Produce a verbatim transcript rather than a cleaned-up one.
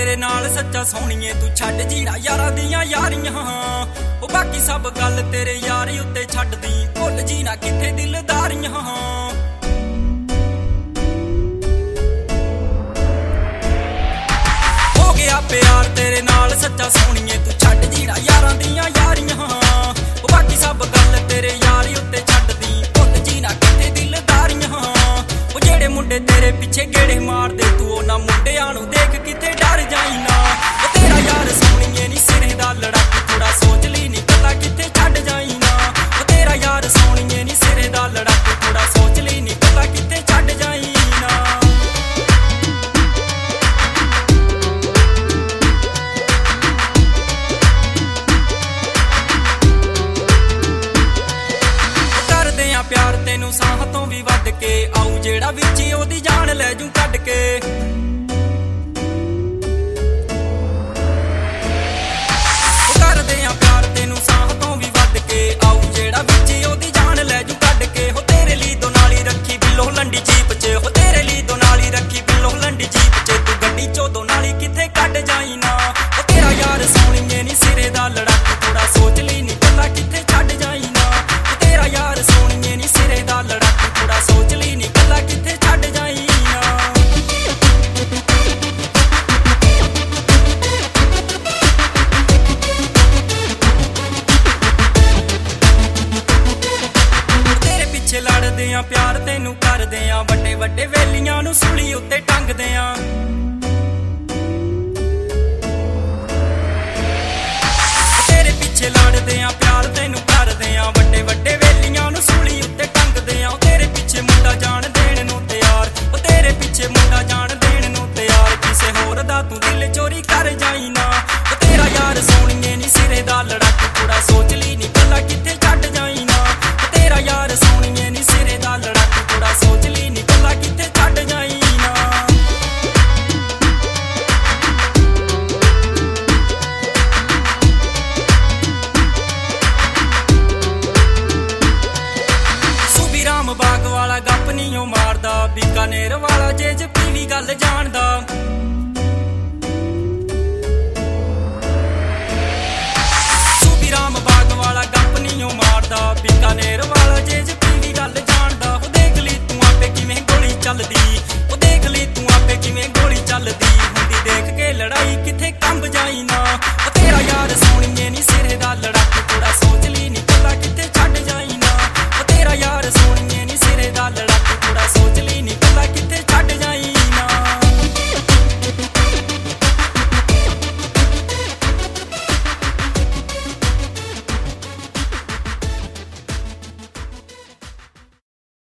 तेरे नाल सच्चा सोहणीए तू छड्ड जीना यारां दियां यारियां ओ बाकी सब गल तेरे यारी उत्ते छड्ड दी भुल जीना किथे दिलदारियां हो गया प्यार तेरे नाल सच्चा सोहणीए तू छड्ड जीना यारां दियां यारियां ओ बाकी सब गल तेरे यारी उत्ते छड्ड दी भुल जीना किथे दिलदारियां ओ जेड़े मुंडे तेरे पिछे गेड़े मार दे तू ओना मुंडियां नूं देख किथे डर जाई ना ओ तेरा यार सोहणीए नी सिरे दा लड़ाकू थोड़ा सोच ली नी कल्ला किथे छड्ड जाई ना ओ तेरा यार सोहणीए नी सिरे दा लड़ाकू थोड़ा सोच ली नी कल्ला किथे छड्ड जाई ना करदे आ प्यार तेनू साह तो भी वध के आऊ जेड़ा विच ओदी जान ले जूं कढ के लड़दे आ प्यार तेनू करदे आ वड्डे वड्डे वेलियां नू सूली उत्ते टंगदे आ तेरे पीछे लड़दे आ प्यार तेनू करदे आ वड्डे वड्डे वेलियां नू सूली उत्ते टंगदे आ तेरे पीछे मुंडा जान देण नू तैयार ओ तेरे पीछे मुंडा जान देण नू तैयार किसे होर दा तू दिल चोरी कर जाई ना ओ तेरा यार सोहणीए नी सिरे दा लड़ाकू थोड़ा सोच ली नी कल्ला किथे छड्ड जाई ना ओ तेरा यार सोहणीए नी सिरे दा लड़ाकू थोड़ा सोच ली नी कल्ला किथे छड्ड जाई ना सुबी राम बाग वाला गप नी ओ मारदा बीकानेर वाला जे ज पीवी गल जानदा